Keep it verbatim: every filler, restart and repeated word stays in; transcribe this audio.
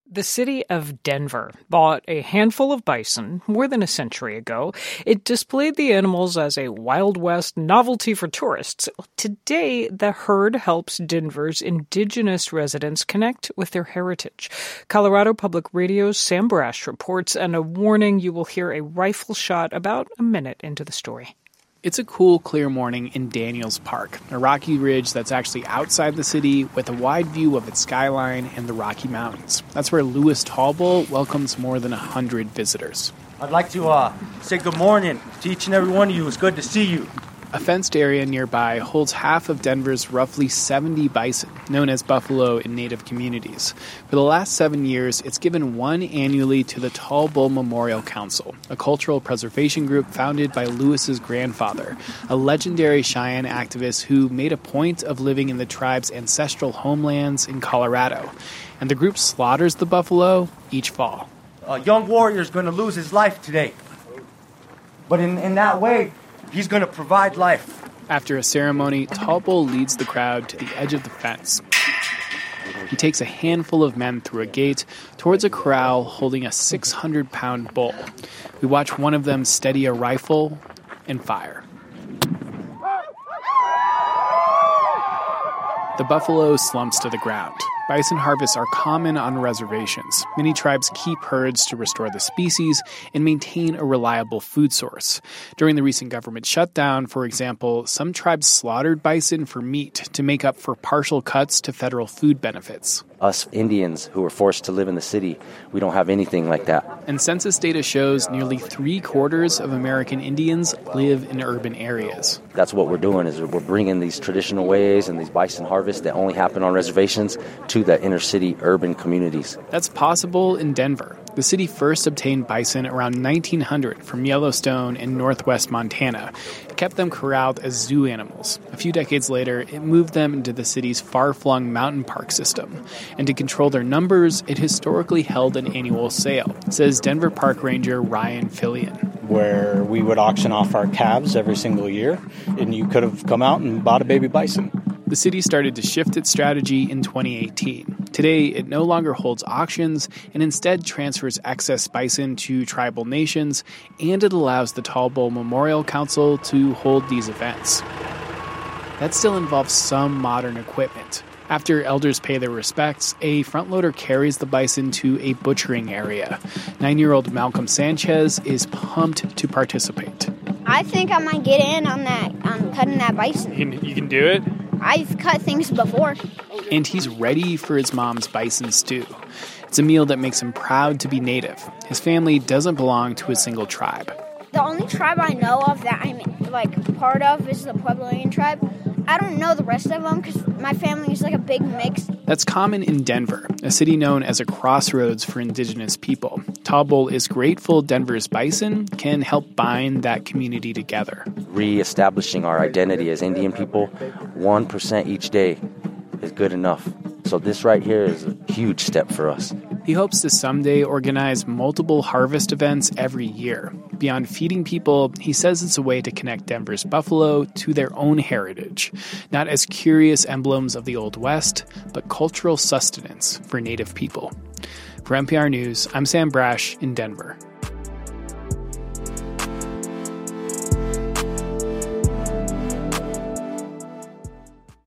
The city of Denver bought a handful of bison more than a century ago. It displayed the animals as a Wild West novelty for tourists. Today, the herd helps Denver's indigenous residents connect with their heritage. Colorado Public Radio's Sam Brash reports, and a warning: you will hear a rifle shot about a minute into the story. It's a cool, clear morning in Daniels Park, a rocky ridge that's actually outside the city with a wide view of its skyline and the Rocky Mountains. That's where Louis Tallbull welcomes more than one hundred visitors. I'd like to uh, say good morning to each and every one of you. It's good to see you. A fenced area nearby holds half of Denver's roughly seventy bison, known as buffalo in native communities. For the last seven years, it's given one annually to the Tallbull Memorial Council, a cultural preservation group founded by Louis's grandfather, a legendary Cheyenne activist who made a point of living in the tribe's ancestral homelands in Colorado. And the group slaughters the buffalo each fall. A young warrior is going to lose his life today. But in, in that way, he's going to provide life. After a ceremony, Tallbull leads the crowd to the edge of the fence. He takes a handful of men through a gate towards a corral holding a six hundred pound bull. We watch one of them steady a rifle and fire. The buffalo slumps to the ground. Bison harvests are common on reservations. Many tribes keep herds to restore the species and maintain a reliable food source. During the recent government shutdown, for example, some tribes slaughtered bison for meat to make up for partial cuts to federal food benefits. Us Indians who are forced to live in the city, we don't have anything like that. And census data shows nearly three quarters of American Indians live in urban areas. That's what we're doing, is we're bringing these traditional ways and these bison harvests that only happen on reservations to the inner city urban communities. That's possible in Denver. The city first obtained bison around nineteen hundred from Yellowstone in northwest Montana. It kept them corralled as zoo animals. A few decades later, it moved them into the city's far-flung mountain park system. And to control their numbers, it historically held an annual sale, says Denver Park Ranger Ryan Fillion. Where we would auction off our calves every single year, and you could have come out and bought a baby bison. The city started to shift its strategy in twenty eighteen. Today, it no longer holds auctions and instead transfers excess bison to tribal nations, and it allows the Tallbull Memorial Council to hold these events. That still involves some modern equipment. After elders pay their respects, a front loader carries the bison to a butchering area. Nine-year-old Malcolm Sanchez is pumped to participate. I think I might get in on that, on cutting that bison. You can, you can do it? I've cut things before. And he's ready for his mom's bison stew. It's a meal that makes him proud to be native. His family doesn't belong to a single tribe. The only tribe I know of that I'm like part of is the Puebloan tribe. I don't know the rest of them because my family is like a big mix. That's common in Denver, a city known as a crossroads for indigenous people. Tallbull is grateful Denver's bison can help bind that community together. Re-establishing our identity as Indian people, one percent each day is good enough. So this right here is a huge step for us. He hopes to someday organize multiple harvest events every year. Beyond feeding people, he says it's a way to connect Denver's buffalo to their own heritage, not as curious emblems of the Old West, but cultural sustenance for Native people. For N P R News, I'm Sam Brash in Denver.